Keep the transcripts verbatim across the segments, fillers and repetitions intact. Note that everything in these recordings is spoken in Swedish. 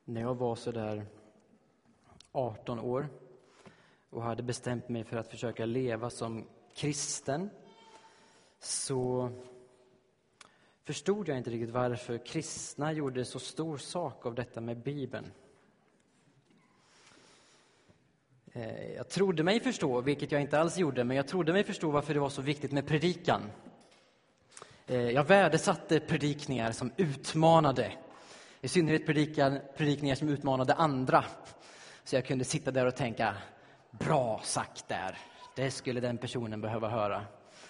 när jag var så där arton år och hade bestämt mig för att försöka leva som kristen, så förstod jag inte riktigt varför kristna gjorde så stor sak av detta med Bibeln. Jag trodde mig förstå, vilket jag inte alls gjorde, men jag trodde mig förstå varför det var så viktigt med predikan. Jag värdesatte predikningar som utmanade, i synnerhet predikan, predikningar som utmanade andra. Så jag kunde sitta där och tänka, bra sagt där, det skulle den personen behöva höra.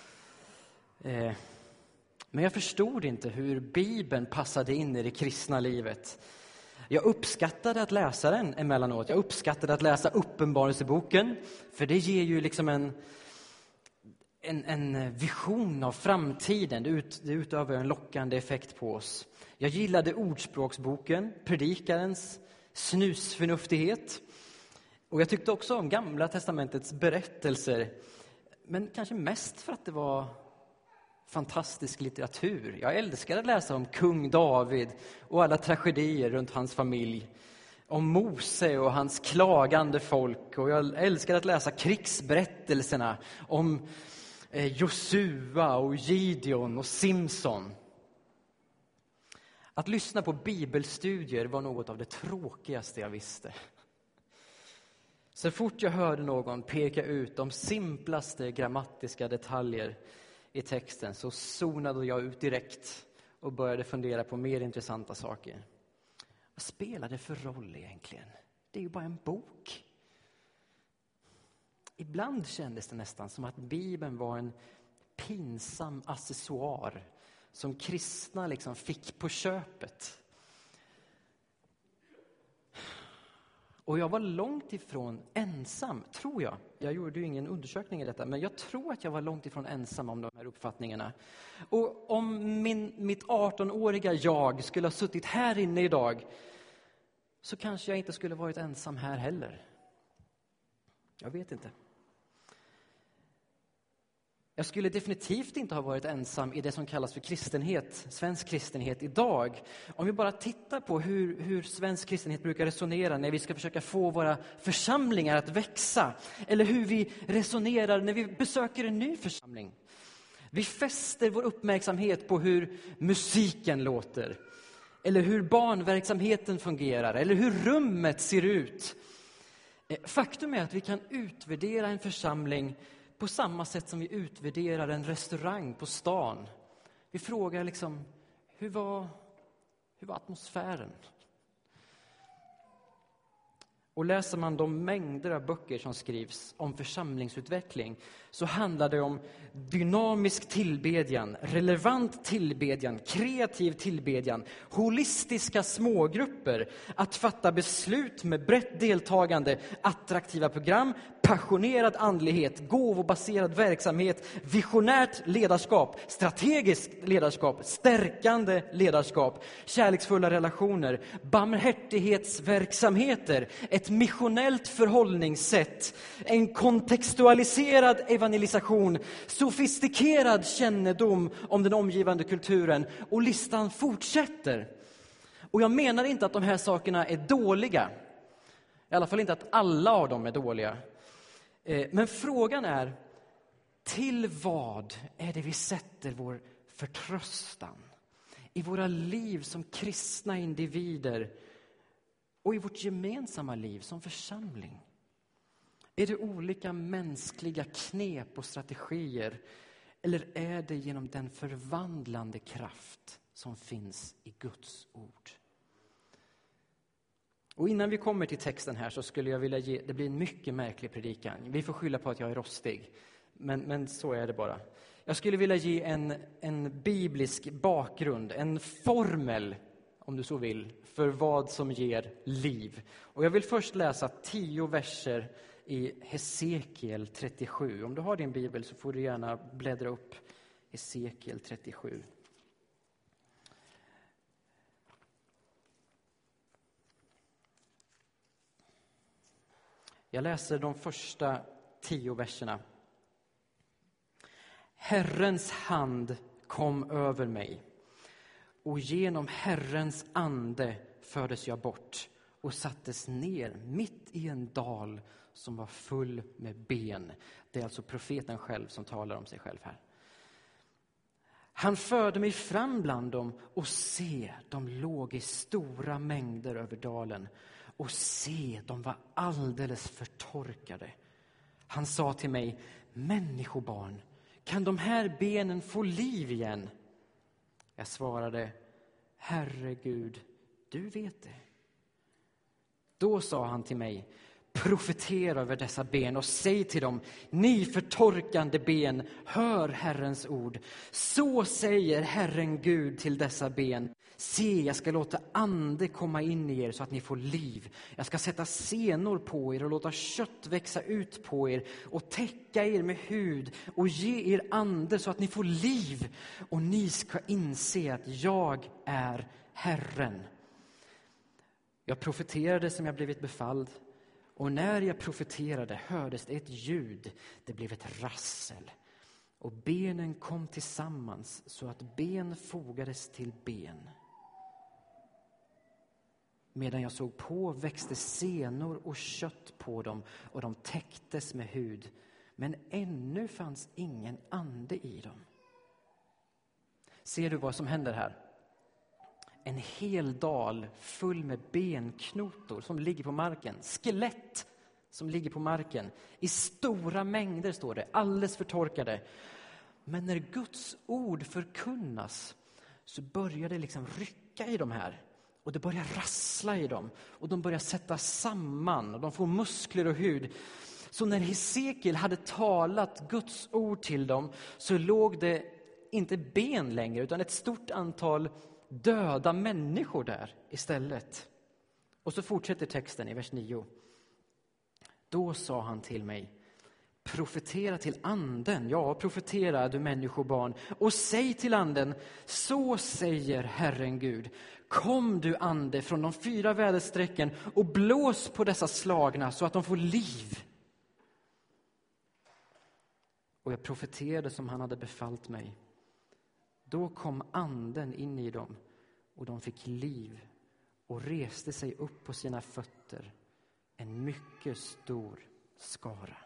Men jag förstod inte hur Bibeln passade in i det kristna livet. Jag uppskattade att läsa den emellanåt. Jag uppskattade att läsa Uppenbarelseboken, för det ger ju liksom en, en, en vision av framtiden. Det, ut, det utövar en lockande effekt på oss. Jag gillade Ordspråksboken, predikarens snusförnuftighet. Och jag tyckte också om Gamla testamentets berättelser, men kanske mest för att det var fantastisk litteratur. Jag älskar att läsa om kung David och alla tragedier runt hans familj. Om Mose och hans klagande folk. Och jag älskar att läsa krigsberättelserna om Josua och Gideon och Simson. Att lyssna på bibelstudier var något av det tråkigaste jag visste. Så fort jag hörde någon peka ut de simplaste grammatiska detaljer i texten, så zonade jag ut direkt och började fundera på mer intressanta saker. Vad spelar det för roll egentligen? Det är ju bara en bok. Ibland kändes det nästan som att Bibeln var en pinsam accessoar som kristna liksom fick på köpet. Och jag var långt ifrån ensam, tror jag. Jag gjorde ju ingen undersökning i detta, men jag tror att jag var långt ifrån ensam om de här uppfattningarna. Och om min, mitt arton-åriga jag skulle ha suttit här inne idag, så kanske jag inte skulle varit ensam här heller. Jag vet inte. Jag skulle definitivt inte ha varit ensam i det som kallas för kristenhet, svensk kristenhet idag. Om vi bara tittar på hur, hur svensk kristenhet brukar resonera när vi ska försöka få våra församlingar att växa. Eller hur vi resonerar när vi besöker en ny församling. Vi fäster vår uppmärksamhet på hur musiken låter. Eller hur barnverksamheten fungerar. Eller hur rummet ser ut. Faktum är att vi kan utvärdera en församling på samma sätt som vi utvärderar en restaurang på stan. Vi frågar liksom, hur var, hur var atmosfären? Och läser man de mängder av böcker som skrivs om församlingsutveckling, så handlar det om dynamisk tillbedjan, relevant tillbedjan, kreativ tillbedjan, holistiska smågrupper, att fatta beslut med brett deltagande, attraktiva program, passionerad andlighet, gåvobaserad verksamhet, visionärt ledarskap, strategiskt ledarskap, stärkande ledarskap, kärleksfulla relationer, barmhärtighetsverksamheter, ett missionellt förhållningssätt, en kontextualiserad evangelisation, sofistikerad kännedom om den omgivande kulturen, och listan fortsätter. Och jag menar inte att de här sakerna är dåliga. I alla fall inte att alla av dem är dåliga. Men frågan är, till vad är det vi sätter vår förtröstan? I våra liv som kristna individer och i vårt gemensamma liv som församling. Är det olika mänskliga knep och strategier, eller är det genom den förvandlande kraft som finns i Guds ord? Och innan vi kommer till texten här så skulle jag vilja ge, det blir en mycket märklig predikan. Vi får skylla på att jag är rostig, men, men så är det bara. Jag skulle vilja ge en, en biblisk bakgrund, en formel, om du så vill, för vad som ger liv. Och jag vill först läsa tio verser i Hesekiel trettiosju. Om du har din bibel så får du gärna bläddra upp Hesekiel trettiosju. Jag läser de första tio verserna. Herrens hand kom över mig, och genom Herrens ande fördes jag bort, och sattes ner mitt i en dal som var full med ben. Det är alltså profeten själv som talar om sig själv här. Han förde mig fram bland dem och se, de låg i stora mängder över dalen. Och se, de var alldeles förtorkade. Han sa till mig, människobarn, kan de här benen få liv igen? Jag svarade, Herre Gud, du vet det. Då sa han till mig, profetera över dessa ben och säg till dem, ni förtorkande ben, hör Herrens ord. Så säger Herren Gud till dessa ben, se, jag ska låta ande komma in i er så att ni får liv. Jag ska sätta senor på er och låta kött växa ut på er och täcka er med hud och ge er ande så att ni får liv. Och ni ska inse att jag är Herren. Jag profeterade som jag blivit befalld. Och när jag profeterade hördes det ett ljud, det blev ett rassel. Och benen kom tillsammans så att ben fogades till ben. Medan jag såg på växte senor och kött på dem och de täcktes med hud. Men ännu fanns ingen ande i dem. Ser du vad som händer här? En hel dal full med benknotor som ligger på marken. Skelett som ligger på marken. I stora mängder står det, alldeles förtorkade. Men när Guds ord förkunnas så börjar det liksom rycka i de här. Och det börjar rassla i dem. Och de börjar sätta samman. Och de får muskler och hud. Så när Hesekiel hade talat Guds ord till dem så låg det inte ben längre utan ett stort antal döda människor där istället. Och så fortsätter texten i vers nio. Då sa han till mig, profetera till anden, ja profetera du människobarn, och säg till anden, så säger Herren Gud, kom du ande från de fyra väderstrecken och blås på dessa slagna så att de får liv. Och jag profeterade som han hade befallt mig. Då kom anden in i dem och de fick liv och reste sig upp på sina fötter, en mycket stor skara.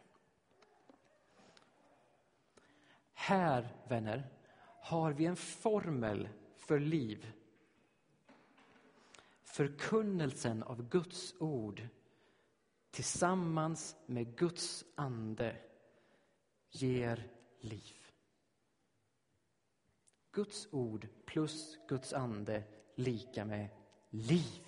Här, vänner, har vi en formel för liv. Förkunnelsen av Guds ord tillsammans med Guds ande ger liv. Guds ord plus Guds ande lika med liv.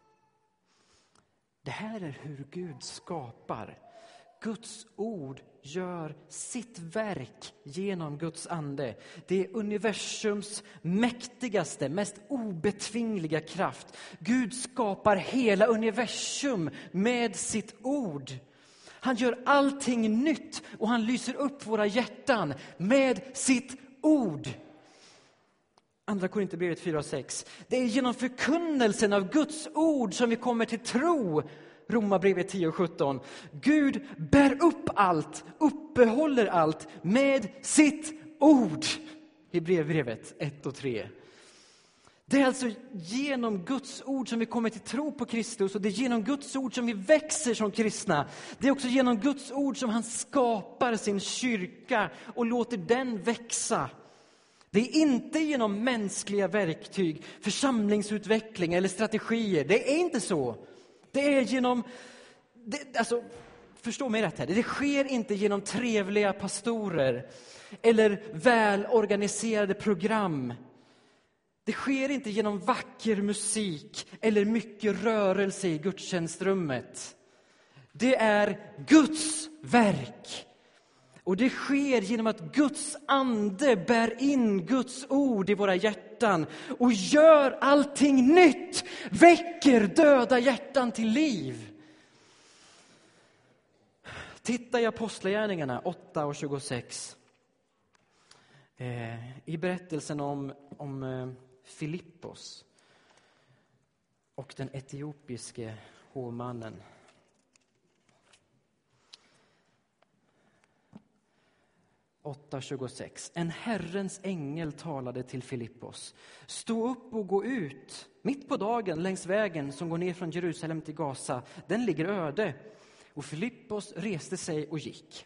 Det här är hur Gud skapar. Guds ord gör sitt verk genom Guds ande. Det är universums mäktigaste, mest obetvingliga kraft. Gud skapar hela universum med sitt ord. Han gör allting nytt och han lyser upp våra hjärtan med sitt ord. Andra Korinthierbrevet fyra och sex. Det är genom förkunnelsen av Guds ord som vi kommer till tro. Romarbrevet tio och sjutton. Gud bär upp allt, uppehåller allt med sitt ord. Hebreerbrevet ett och tre. Det är alltså genom Guds ord som vi kommer till tro på Kristus, och det är genom Guds ord som vi växer som kristna. Det är också genom Guds ord som han skapar sin kyrka och låter den växa. Det är inte genom mänskliga verktyg, församlingsutveckling eller strategier. Det är inte så. Det är genom, det, alltså, förstå mig rätt här. Det sker inte genom trevliga pastorer eller välorganiserade program. Det sker inte genom vacker musik eller mycket rörelse i gudstjänstrummet. Det är Guds verk. Och det sker genom att Guds ande bär in Guds ord i våra hjärtan och gör allting nytt, väcker döda hjärtan till liv. Titta i Apostlagärningarna åtta och tjugosex. Eh, I berättelsen om, om eh, Filippos och den etiopiske hovmannen. åtta tjugosex. En Herrens ängel talade till Filippos. Stå upp och gå ut mitt på dagen längs vägen som går ner från Jerusalem till Gaza. Den ligger öde. Och Filippos reste sig och gick.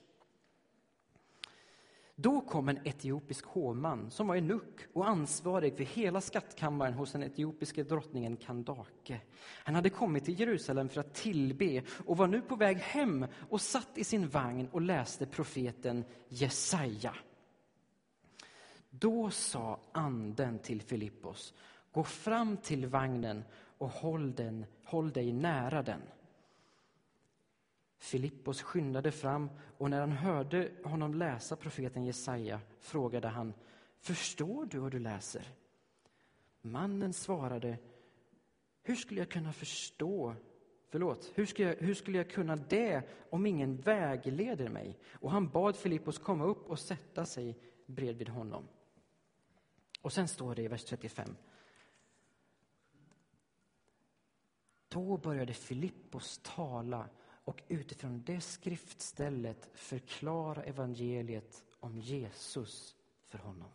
Då kom en etiopisk hovman som var eunuck och ansvarig för hela skattkammaren hos den etiopiske drottningen Kandake. Han hade kommit till Jerusalem för att tillbe och var nu på väg hem och satt i sin vagn och läste profeten Jesaja. Då sa anden till Filippos: gå fram till vagnen och håll, den, håll dig nära den. Filippos skyndade fram, och när han hörde honom läsa profeten Jesaja frågade han: förstår du vad du läser? Mannen svarade: hur skulle jag kunna förstå? Förlåt, hur skulle jag, hur skulle jag kunna det om ingen vägleder mig? Och han bad Filippos komma upp och sätta sig bredvid honom. Och sen står det i vers trettiofem. Då började Filippos tala och utifrån det skriftstället förklara evangeliet om Jesus för honom.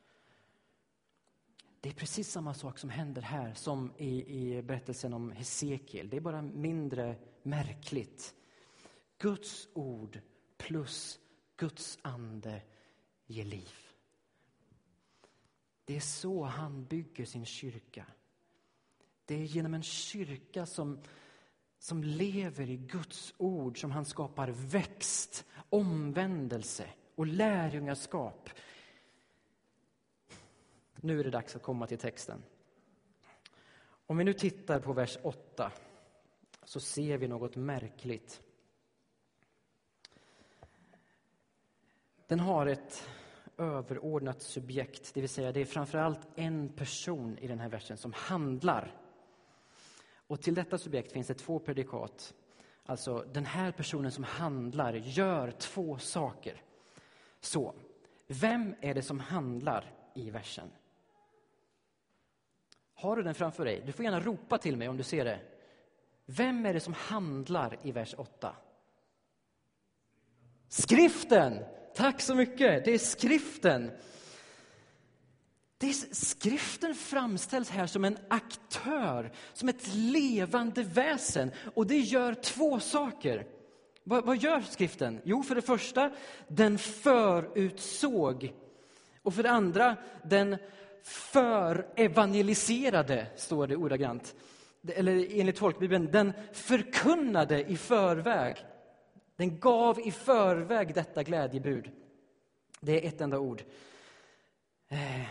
Det är precis samma sak som händer här som i, i berättelsen om Hesekiel. Det är bara mindre märkligt. Guds ord plus Guds ande ger liv. Det är så han bygger sin kyrka. Det är genom en kyrka som, som lever i Guds ord som han skapar växt, omvändelse och lärjungaskap. Nu är det dags att komma till texten. Om vi nu tittar på vers åtta så ser vi något märkligt. Den har ett överordnat subjekt, det vill säga det är framförallt en person i den här versen som handlar. Och till detta subjekt finns det två predikat. Alltså den här personen som handlar gör två saker. Så, vem är det som handlar i versen? Har du den framför dig? Du får gärna ropa till mig om du ser det. Vem är det som handlar i vers åtta? Skriften! Tack så mycket! Det är skriften. Det är, skriften framställs här som en aktör, som ett levande väsen. Och det gör två saker. Vad, vad gör skriften? Jo, för det första, den förutsåg. Och för det andra, den förevangeliserade, står det ordagrant. Eller enligt folkbibeln, den förkunnade i förväg. Den gav i förväg detta glädjebud. Det är ett enda ord. Eh.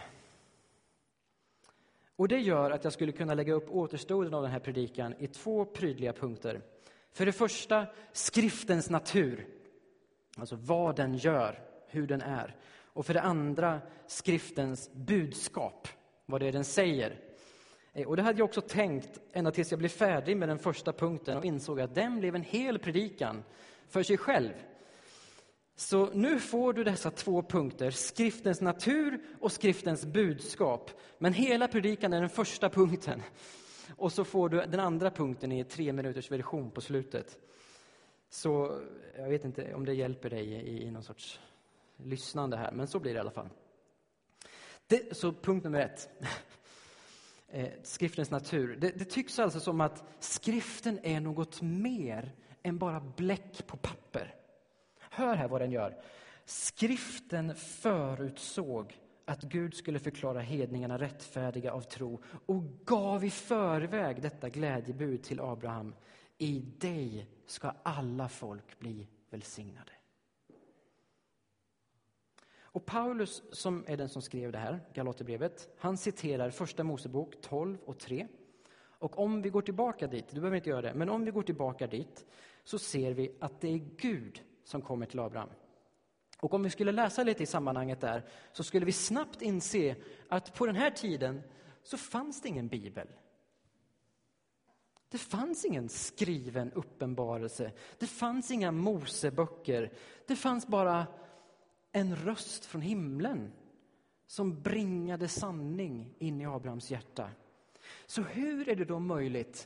Och det gör att jag skulle kunna lägga upp återstoden av den här predikan i två prydliga punkter. För det första, skriftens natur. Alltså vad den gör, hur den är. Och för det andra, skriftens budskap. Vad det är den säger. Och det hade jag också tänkt ända tills jag blev färdig med den första punkten och insåg att den blev en hel predikan för sig själv. Så nu får du dessa två punkter, skriftens natur och skriftens budskap. Men hela predikan är den första punkten. Och så får du den andra punkten i tre minuters version på slutet. Så jag vet inte om det hjälper dig i, i någon sorts lyssnande här, men så blir det i alla fall. Det, så punkt nummer ett. Skriftens natur. Det, det tycks alltså som att skriften är något mer än bara bläck på papper. Hör här vad den gör. Skriften förutsåg att Gud skulle förklara hedningarna rättfärdiga av tro och gav i förväg detta glädjebud till Abraham. I dig ska alla folk bli välsignade. Och Paulus, som är den som skrev det här, Galaterbrevet, han citerar första Mosebok tolv och tre. Och om vi går tillbaka dit, du behöver inte göra det, men om vi går tillbaka dit så ser vi att det är Gud som kommer till Abraham. Och om vi skulle läsa lite i sammanhanget där så skulle vi snabbt inse att på den här tiden så fanns det ingen bibel. Det fanns ingen skriven uppenbarelse. Det fanns inga Moseböcker. Det fanns bara en röst från himlen som bringade sanning in i Abrahams hjärta. Så hur är det då möjligt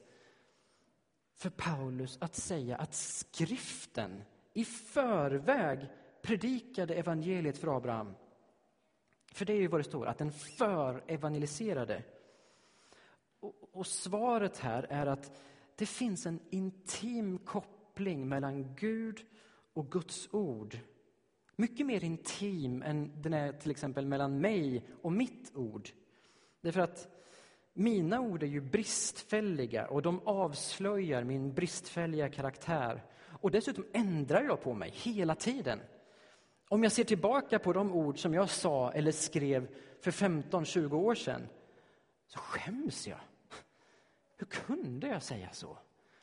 för Paulus att säga att skriften i förväg predikade evangeliet för Abraham? För det är ju vad det står, att den för-evangeliserade. Och, och svaret här är att det finns en intim koppling mellan Gud och Guds ord. Mycket mer intim än den är till exempel mellan mig och mitt ord. Därför att mina ord är ju bristfälliga och de avslöjar min bristfälliga karaktär. Och dessutom ändrar jag på mig hela tiden. Om jag ser tillbaka på de ord som jag sa eller skrev för femton tjugo år sedan, så skäms jag. Hur kunde jag säga så?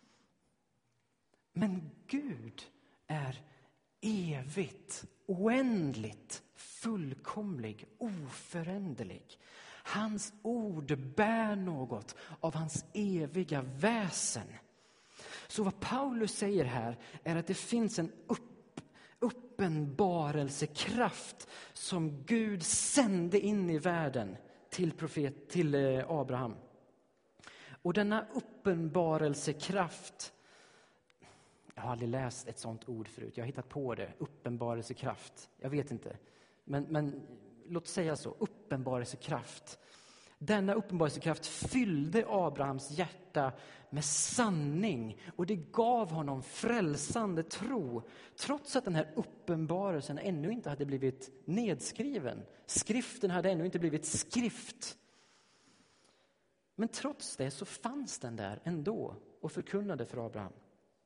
Men Gud är evigt, oändligt, fullkomlig, oföränderlig. Hans ord bär något av hans eviga väsen. Så vad Paulus säger här är att det finns en upp, uppenbarelsekraft som Gud sände in i världen till, profet, till Abraham. Och denna uppenbarelsekraft, jag har aldrig läst ett sånt ord förut, jag har hittat på det, uppenbarelsekraft, jag vet inte. Men, men låt säga så, uppenbarelsekraft. Denna uppenbarelsekraft fyllde Abrahams hjärta med sanning och det gav honom frälsande tro. Trots att den här uppenbarelsen ännu inte hade blivit nedskriven. Skriften hade ännu inte blivit skrift. Men trots det så fanns den där ändå och förkunnade för Abraham.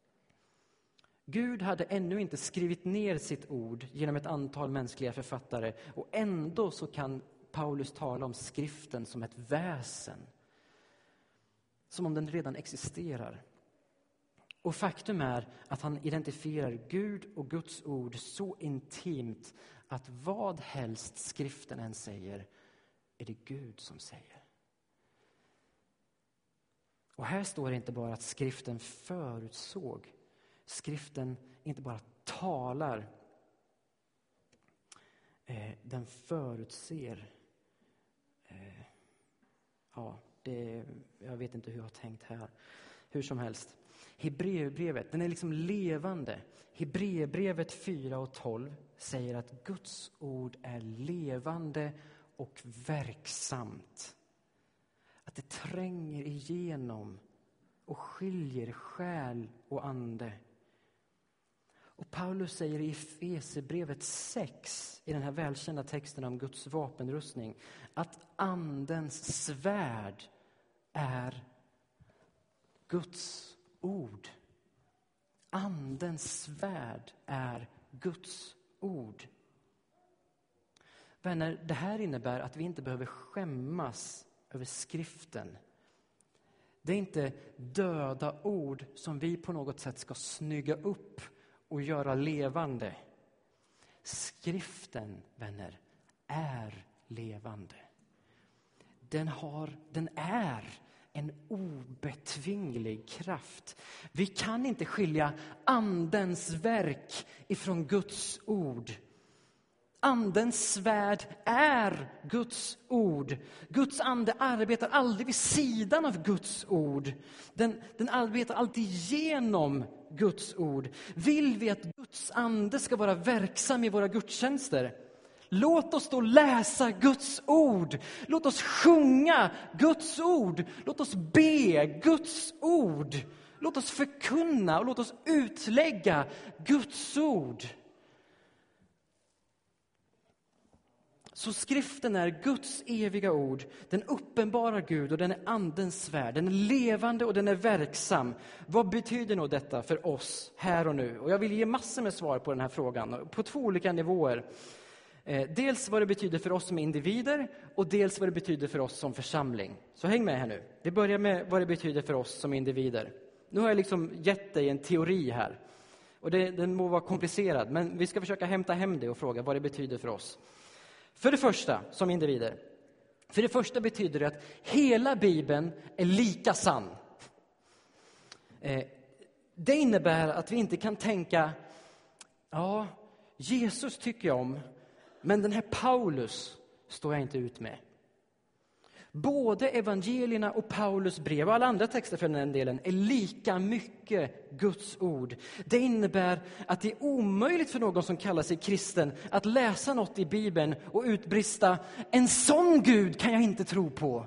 Gud hade ännu inte skrivit ner sitt ord genom ett antal mänskliga författare och ändå så kan Paulus talar om skriften som ett väsen. Som om den redan existerar. Och faktum är att han identifierar Gud och Guds ord så intimt att vad helst skriften än säger är det Gud som säger. Och här står det inte bara att skriften förutsåg. Skriften inte bara talar. Eh, den förutser. Eh, ja, det, jag vet inte hur jag har tänkt här. Hur som helst. Hebreerbrevet, den är liksom levande. Hebreerbrevet fyra och tolv säger att Guds ord är levande och verksamt. Att det tränger igenom och skiljer själ och ande. Och Paulus säger i Efesierbrevet sex, i den här välkända texten om Guds vapenrustning, att andens svärd är Guds ord. Andens svärd är Guds ord. Vänner, det här innebär att vi inte behöver skämmas över skriften. Det är inte döda ord som vi på något sätt ska snygga upp och göra levande. Skriften, vänner, är levande. Den har, den är en obetvinglig kraft. Vi kan inte skilja andens verk ifrån Guds ord. Andens svärd är Guds ord. Guds ande arbetar aldrig vid sidan av Guds ord. Den, den arbetar alltid genom Guds ord. Vill vi att Guds ande ska vara verksam i våra gudstjänster? Låt oss då läsa Guds ord. Låt oss sjunga Guds ord. Låt oss be Guds ord. Låt oss förkunna och låt oss utlägga Guds ord. Så skriften är Guds eviga ord. Den uppenbarar Gud och den är andens svärd. Den är levande och den är verksam. Vad betyder nog detta för oss här och nu? Och jag vill ge massor med svar på den här frågan. På två olika nivåer. Eh, dels vad det betyder för oss som individer. Och dels vad det betyder för oss som församling. Så häng med här nu. Vi börjar med vad det betyder för oss som individer. Nu har jag liksom gett dig en teori här. Och det, den må vara komplicerad. Men vi ska försöka hämta hem det och fråga vad det betyder för oss. För det första, som individer. För det första betyder det att hela Bibeln är lika sann. Eh, det innebär att vi inte kan tänka, ja, Jesus tycker jag om, men den här Paulus står jag inte ut med. Både evangelierna och Paulus brev och alla andra texter för den delen är lika mycket Guds ord. Det innebär att det är omöjligt för någon som kallar sig kristen att läsa något i Bibeln och utbrista: en sån Gud kan jag inte tro på.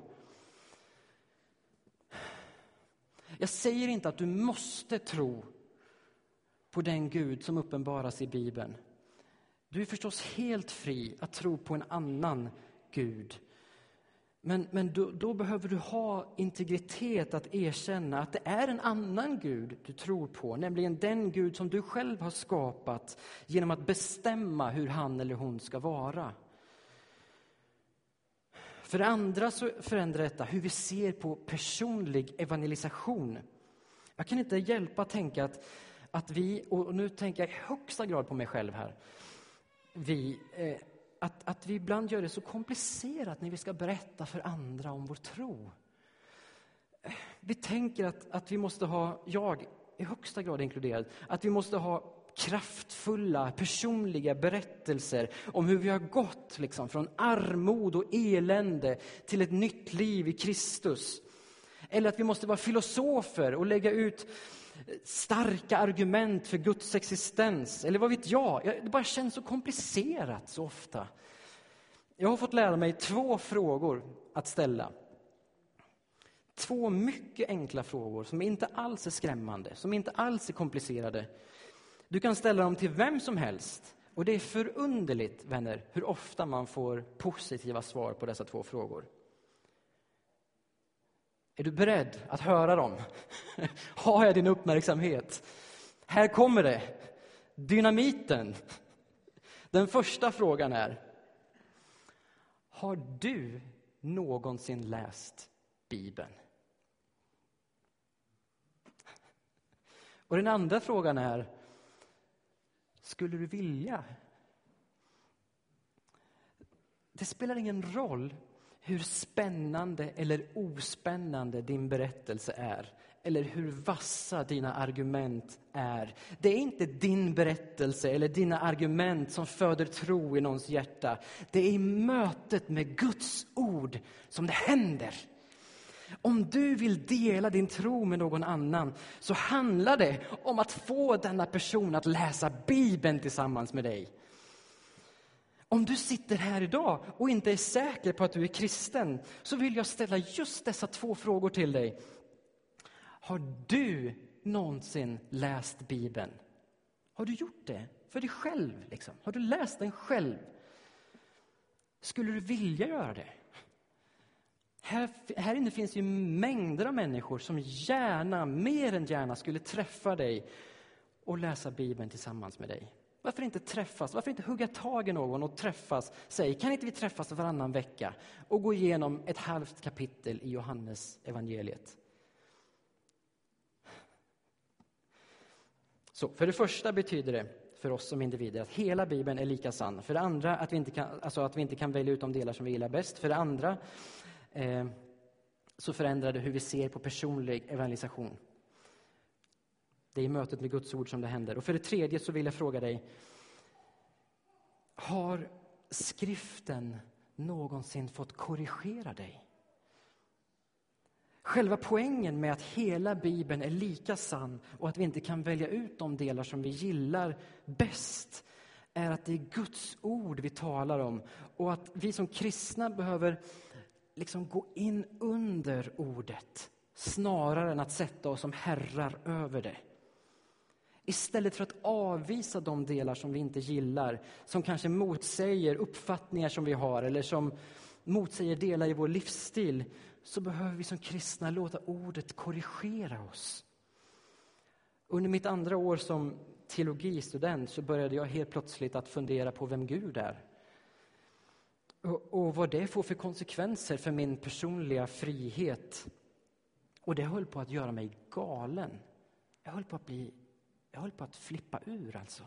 Jag säger inte att du måste tro på den Gud som uppenbaras i Bibeln. Du är förstås helt fri att tro på en annan Gud. Men, men då, då behöver du ha integritet att erkänna att det är en annan Gud du tror på. Nämligen den Gud som du själv har skapat genom att bestämma hur han eller hon ska vara. För det andra så förändrar detta hur vi ser på personlig evangelisation. Jag kan inte hjälpa att tänka att, att vi, och nu tänker jag i högsta grad på mig själv här, vi... Eh, Att, att vi ibland gör det så komplicerat när vi ska berätta för andra om vår tro. Vi tänker att, att vi måste ha, jag i högsta grad inkluderad, att vi måste ha kraftfulla, personliga berättelser om hur vi har gått liksom, från armod och elände till ett nytt liv i Kristus. Eller att vi måste vara filosofer och lägga ut starka argument för Guds existens. Eller vad vet jag? Det bara känns så komplicerat så ofta. Jag har fått lära mig två frågor att ställa. Två mycket enkla frågor som inte alls är skrämmande, som inte alls är komplicerade. Du kan ställa dem till vem som helst. Och det är förunderligt, vänner, hur ofta man får positiva svar på dessa två frågor. Är du beredd att höra dem? Har jag din uppmärksamhet? Här kommer det. Dynamiten. Den första frågan är: har du någonsin läst Bibeln? Och den andra frågan är: skulle du vilja? Det spelar ingen roll hur spännande eller ospännande din berättelse är. Eller hur vassa dina argument är. Det är inte din berättelse eller dina argument som föder tro i någons hjärta. Det är i mötet med Guds ord som det händer. Om du vill dela din tro med någon annan så handlar det om att få denna person att läsa Bibeln tillsammans med dig. Om du sitter här idag och inte är säker på att du är kristen så vill jag ställa just dessa två frågor till dig. Har du någonsin läst Bibeln? Har du gjort det för dig själv? Liksom? Har du läst den själv? Skulle du vilja göra det? Här, här inne finns ju mängder av människor som gärna, mer än gärna skulle träffa dig och läsa Bibeln tillsammans med dig. Varför inte träffas? Varför inte hugga tag i någon och träffas? Säg, kan inte vi träffas varannan vecka och gå igenom ett halvt kapitel i Johannes evangeliet? Så, för det första betyder det för oss som individer att hela Bibeln är lika sann. För det andra att vi inte kan, alltså att vi inte kan välja ut de delar som vi gillar bäst. För det andra eh, så förändrar det hur vi ser på personlig evangelisation. Det är i mötet med Guds ord som det händer. Och för det tredje så vill jag fråga dig: har skriften någonsin fått korrigera dig? Själva poängen med att hela Bibeln är lika sann och att vi inte kan välja ut de delar som vi gillar bäst är att det är Guds ord vi talar om. Och att vi som kristna behöver liksom gå in under ordet snarare än att sätta oss som herrar över det. Istället för att avvisa de delar som vi inte gillar, som kanske motsäger uppfattningar som vi har eller som motsäger delar i vår livsstil, så behöver vi som kristna låta ordet korrigera oss. Under mitt andra år som teologistudent så började jag helt plötsligt att fundera på vem Gud är. Och, och vad det får för konsekvenser för min personliga frihet. Och det höll på att göra mig galen. Jag höll på att bli Jag höll på att flippa ur alltså.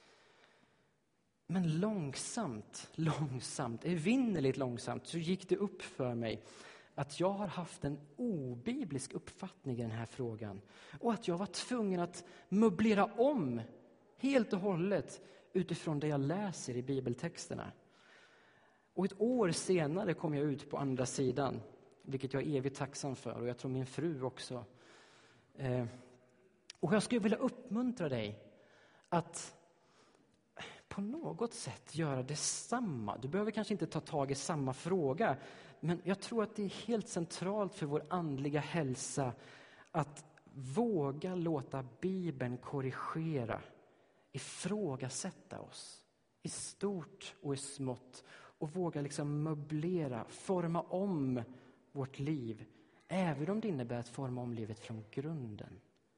Men långsamt, långsamt, evinnerligt långsamt så gick det upp för mig att jag har haft en obiblisk uppfattning i den här frågan. Och att jag var tvungen att möblera om helt och hållet utifrån det jag läser i bibeltexterna. Och ett år senare kom jag ut på andra sidan vilket jag är evigt tacksam för, och jag tror min fru också. Eh, och jag skulle vilja uppmuntra dig att på något sätt göra detsamma. Du behöver kanske inte ta tag i samma fråga, men jag tror att det är helt centralt för vår andliga hälsa att våga låta Bibeln korrigera, ifrågasätta oss i stort och i smått, och våga liksom möblera, forma om vårt liv, även om det innebär att forma om livet från grunden.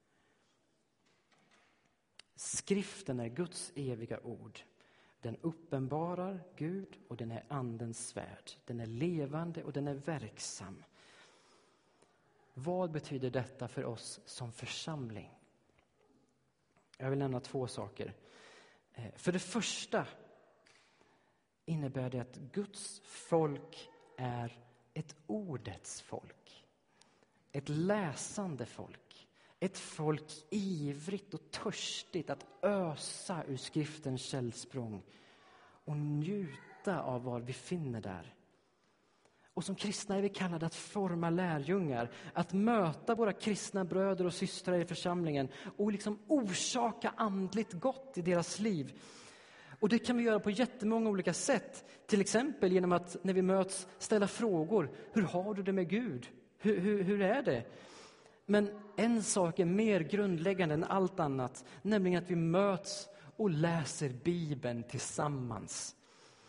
Skriften är Guds eviga ord. Den uppenbarar Gud och den är andens svärd. Den är levande och den är verksam. Vad betyder detta för oss som församling? Jag vill nämna två saker. För det första innebär det att Guds folk är ett ordets folk. Ett läsande folk. Ett folk ivrigt och törstigt att ösa ur skriftens källsprång och njuta av vad vi finner där. Och som kristna är vi kallade att forma lärjungar, att möta våra kristna bröder och systrar i församlingen och liksom orsaka andligt gott i deras liv. Och det kan vi göra på jättemånga olika sätt. Till exempel genom att när vi möts ställa frågor. Hur har du det med Gud? Hur, hur, hur är det? Men en sak är mer grundläggande än allt annat, nämligen att vi möts och läser Bibeln tillsammans.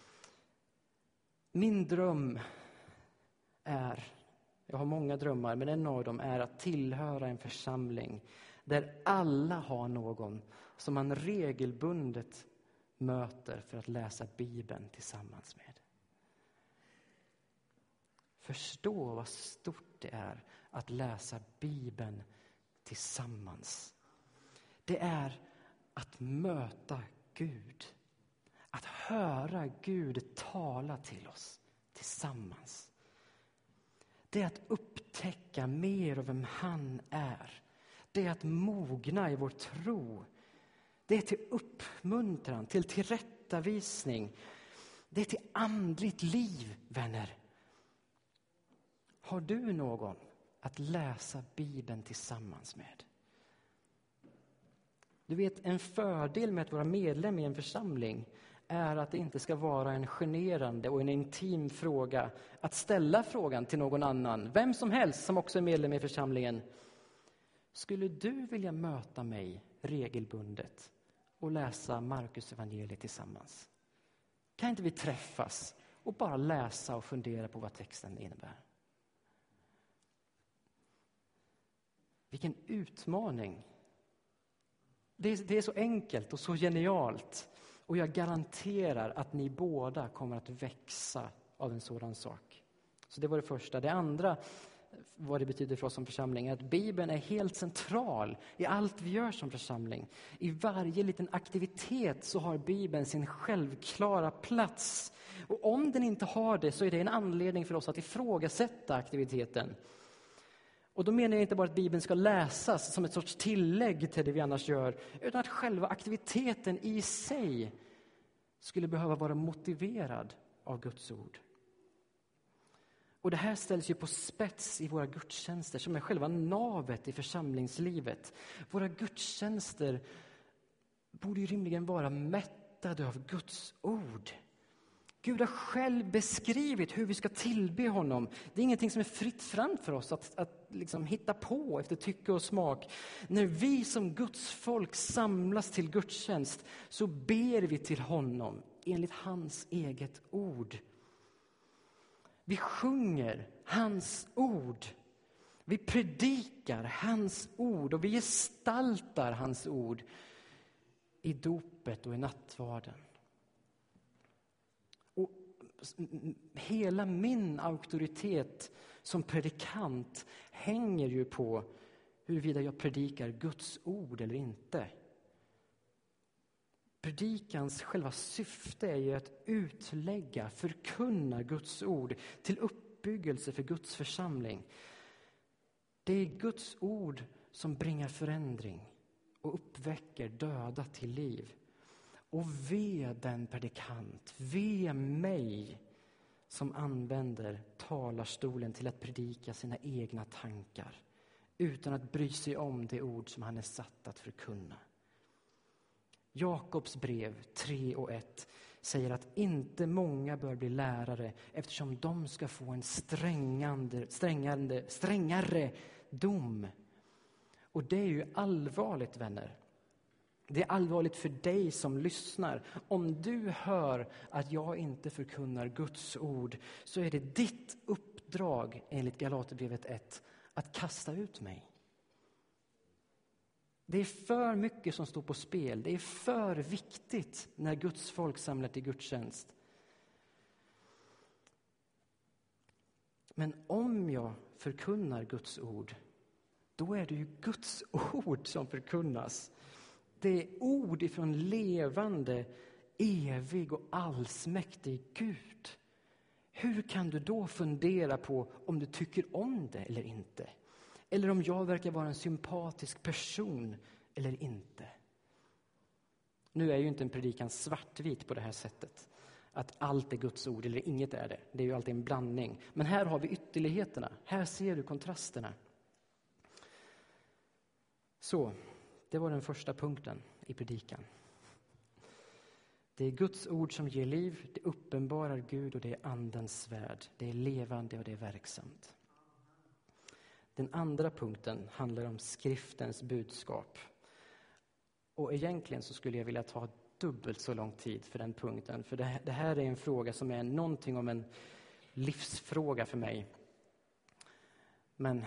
Min dröm är, jag har många drömmar, men en av dem är att tillhöra en församling där alla har någon som man regelbundet möter för att läsa Bibeln tillsammans med. Förstå vad stort det är att läsa Bibeln tillsammans. Det är att möta Gud. Att höra Gud tala till oss tillsammans. Det är att upptäcka mer av vem han är. Det är att mogna i vår tro. Det är till uppmuntran, till tillrättavisning. Det är till andligt liv, vänner. Har du någon att läsa Bibeln tillsammans med? Du vet, en fördel med att vara medlem i en församling är att det inte ska vara en generande och en intim fråga att ställa frågan till någon annan, vem som helst som också är medlem i församlingen. Skulle du vilja möta mig regelbundet och läsa Markus evangeliet tillsammans? Kan inte vi träffas och bara läsa och fundera på vad texten innebär? Vilken utmaning. Det är, det är så enkelt och så genialt. Och jag garanterar att ni båda kommer att växa av en sådan sak. Så det var det första. Det andra, vad det betyder för oss som församling, är att Bibeln är helt central i allt vi gör som församling. I varje liten aktivitet så har Bibeln sin självklara plats. Och om den inte har det så är det en anledning för oss att ifrågasätta aktiviteten. Och då menar jag inte bara att Bibeln ska läsas som ett sorts tillägg till det vi annars gör, utan att själva aktiviteten i sig skulle behöva vara motiverad av Guds ord. Och det här ställs ju på spets i våra gudstjänster som är själva navet i församlingslivet. Våra gudstjänster borde ju rimligen vara mättade av Guds ord. Gud har själv beskrivit hur vi ska tillbe honom. Det är ingenting som är fritt fram för oss att, att liksom hitta på efter tycke och smak. När vi som Guds folk samlas till gudstjänst så ber vi till honom enligt hans eget ord. Vi sjunger hans ord. Vi predikar hans ord och vi gestaltar hans ord i dopet och i nattvarden. Och hela min auktoritet som predikant hänger ju på huruvida jag predikar Guds ord eller inte. Predikans själva syfte är ju att utlägga, förkunna Guds ord till uppbyggelse för Guds församling. Det är Guds ord som bringar förändring och uppväcker döda till liv. Och ve den predikant, ve mig som använder talarstolen till att predika sina egna tankar utan att bry sig om det ord som han är satt att förkunna. Jakobs brev tre och ett säger att inte många bör bli lärare eftersom de ska få en strängande, strängande, strängare dom. Och det är ju allvarligt, vänner. Det är allvarligt för dig som lyssnar. Om du hör att jag inte förkunnar Guds ord så är det ditt uppdrag enligt Galaterbrevet ett att kasta ut mig. Det är för mycket som står på spel. Det är för viktigt när Guds folk samlar till gudstjänst. Men om jag förkunnar Guds ord, då är det ju Guds ord som förkunnas. Det är ord ifrån levande, evig och allsmäktig Gud. Hur kan du då fundera på om du tycker om det eller inte? Eller om jag verkar vara en sympatisk person eller inte? Nu är ju inte en predikan svartvit på det här sättet. Att allt är Guds ord eller inget är det. Det är ju alltid en blandning. Men här har vi ytterligheterna. Här ser du kontrasterna. Så, det var den första punkten i predikan. Det är Guds ord som ger liv, det uppenbarar Gud och det är andens värld. Det är levande och det är verksamt. Den andra punkten handlar om skriftens budskap. Och egentligen så skulle jag vilja ta dubbelt så lång tid för den punkten. För det, det här är en fråga som är någonting om en livsfråga för mig. Men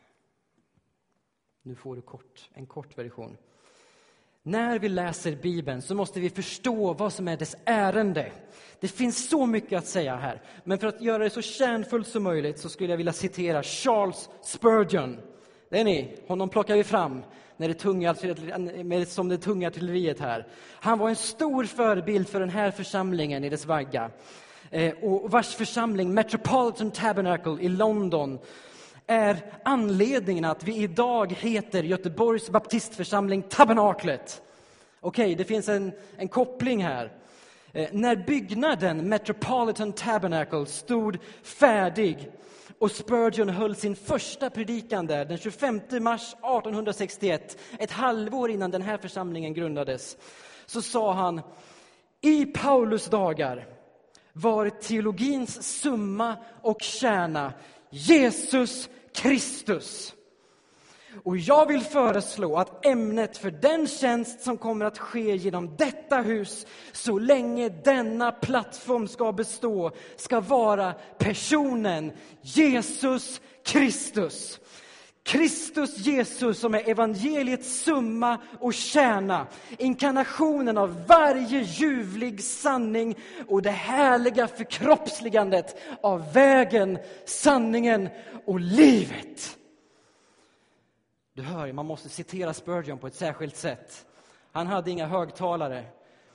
nu får du kort, en kort version. När vi läser Bibeln så måste vi förstå vad som är dess ärende. Det finns så mycket att säga här. Men för att göra det så kärnfullt som möjligt så skulle jag vilja citera Charles Spurgeon. Det är ni, honom plockar vi fram när det tunga, med, som det tunga artilleriet här. Han var en stor förebild för den här församlingen i dess vagga. Eh, och vars församling, Metropolitan Tabernacle i London, är anledningen att vi idag heter Göteborgs baptistförsamling Tabernaklet. Okej, okay, det finns en, en koppling här. Eh, när byggnaden Metropolitan Tabernacle stod färdig och Spurgeon höll sin första predikan där den tjugofemte mars artonhundrasextioett, ett halvår innan den här församlingen grundades, så sa han: i Paulus dagar var teologins summa och kärna Jesus Kristus. Och jag vill föreslå att ämnet för den tjänst som kommer att ske genom detta hus, så länge denna plattform ska bestå, ska vara personen Jesus Kristus. Kristus Jesus som är evangeliets summa och kärna, inkarnationen av varje ljuvlig sanning och det härliga förkroppsligandet av vägen, sanningen och livet. Du hör ju, man måste citera Spurgeon på ett särskilt sätt. Han hade inga högtalare.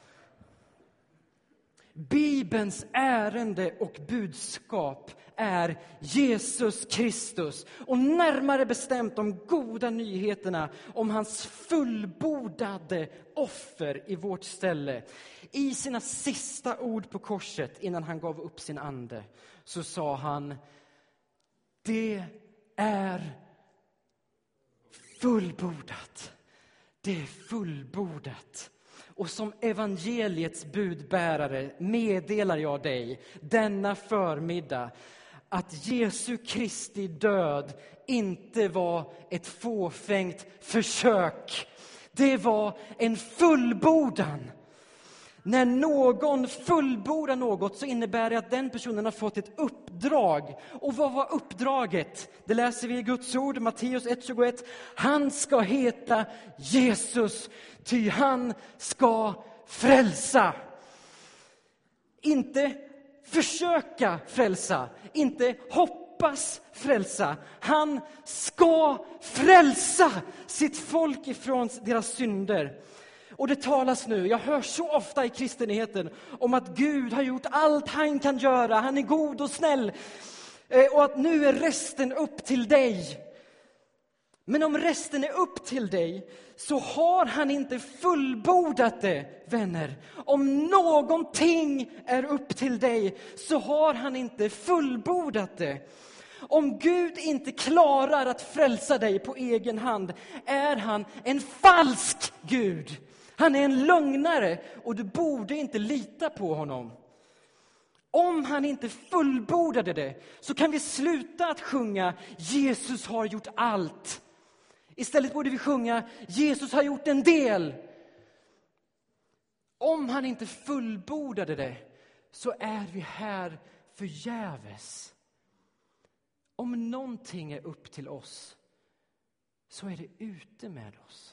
Bibelns ärende och budskap är Jesus Kristus, och närmare bestämt de goda nyheterna om hans fullbordade offer i vårt ställe. I sina sista ord på korset innan han gav upp sin ande så sa han: det är fullbordat. Det är fullbordat. Och som evangeliets budbärare meddelar jag dig denna förmiddag att Jesu Kristi död inte var ett fåfängt försök. Det var en fullbordan. När någon fullbordar något så innebär det att den personen har fått ett uppdrag. Och vad var uppdraget? Det läser vi i Guds ord, Matteus ett tjugoett. Han ska heta Jesus, ty han ska frälsa. Inte försöka frälsa, inte hoppas frälsa. Han ska frälsa sitt folk ifrån deras synder. Och det talas nu, jag hör så ofta i kristenheten om att Gud har gjort allt han kan göra. Han är god och snäll. Och att nu är resten upp till dig. Men om resten är upp till dig, så har han inte fullbordat det, vänner. Om någonting är upp till dig, så har han inte fullbordat det. Om Gud inte klarar att frälsa dig på egen hand, är han en falsk Gud. Han är en lögnare, och du borde inte lita på honom. Om han inte fullbordade det, så kan vi sluta att sjunga Jesus har gjort allt. Istället borde vi sjunga Jesus har gjort en del. Om han inte fullbordade det, så är vi här förgäves. Om någonting är upp till oss, så är det ute med oss.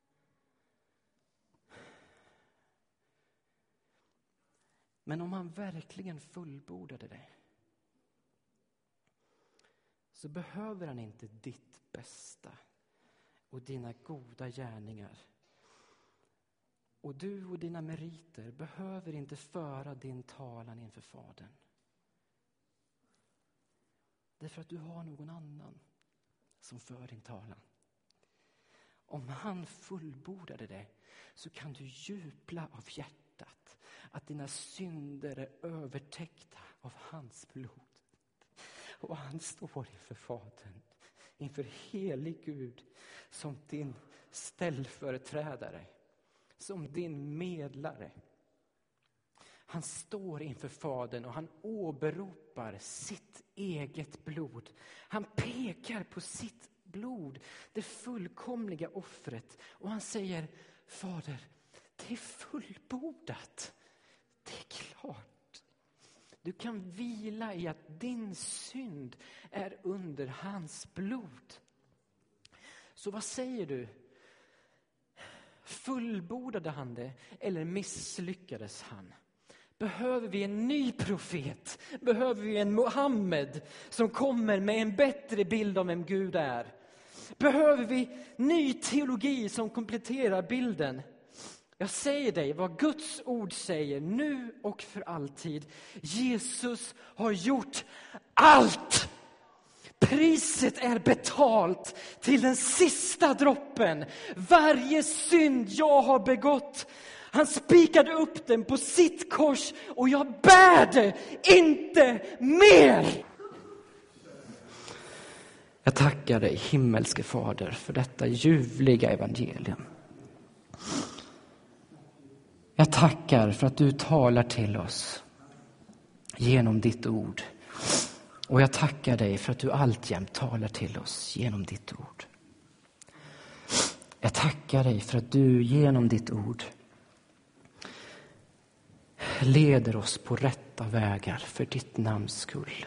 Men om han verkligen fullbordade det, så behöver han inte ditt bästa och dina goda gärningar. Och du och dina meriter behöver inte föra din talan inför Fadern. Det är för att du har någon annan som för din talan. Om han fullbordade det, så kan du jubla av hjärtat att dina synder är övertäckta av hans blod. Och han står inför Fadern, inför helig Gud, som din ställföreträdare, som din medlare. Han står inför Fadern och han åberopar sitt eget blod. Han pekar på sitt blod, det fullkomliga offret. Och han säger, Fader, det är fullbordat. Det är klart. Du kan vila i att din synd är under hans blod. Så vad säger du? Fullbordade han det eller misslyckades han? Behöver vi en ny profet? Behöver vi en Mohammed som kommer med en bättre bild om vem Gud är? Behöver vi ny teologi som kompletterar bilden? Jag säger dig vad Guds ord säger nu och för alltid. Jesus har gjort allt. Priset är betalt till den sista droppen. Varje synd jag har begått, han spikade upp den på sitt kors och jag bär det inte mer. Jag tackar dig, himmelske Fader, för detta ljuvliga evangelium. Jag tackar för att du talar till oss genom ditt ord. Och jag tackar dig för att du alltjämt talar till oss genom ditt ord. Jag tackar dig för att du genom ditt ord leder oss på rätta vägar för ditt namns skull.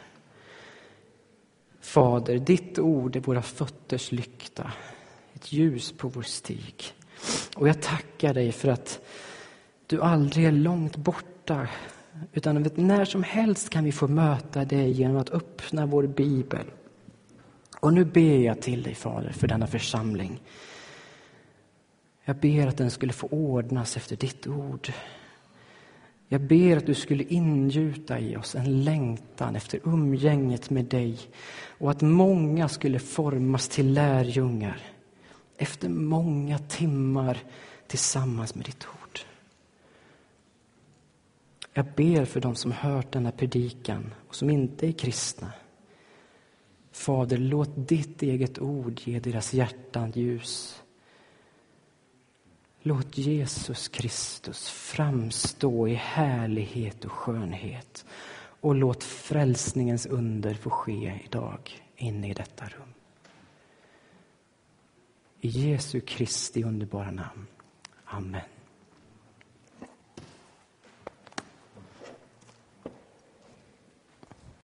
Fader, ditt ord är våra fötters lykta, ett ljus på vår stig. Och jag tackar dig för att du aldrig är långt borta, utan vet, när som helst kan vi få möta dig genom att öppna vår bibel. Och nu ber jag till dig, Fader, för denna församling. Jag ber att den skulle få ordnas efter ditt ord. Jag ber att du skulle ingjuta i oss en längtan efter umgänget med dig. Och att många skulle formas till lärjungar efter många timmar tillsammans med ditt ord. Jag ber för dem som hört denna predikan och som inte är kristna. Fader, låt ditt eget ord ge deras hjärtan ljus. Låt Jesus Kristus framstå i härlighet och skönhet. Och låt frälsningens under få ske idag inne i detta rum. I Jesu Kristi underbara namn. Amen.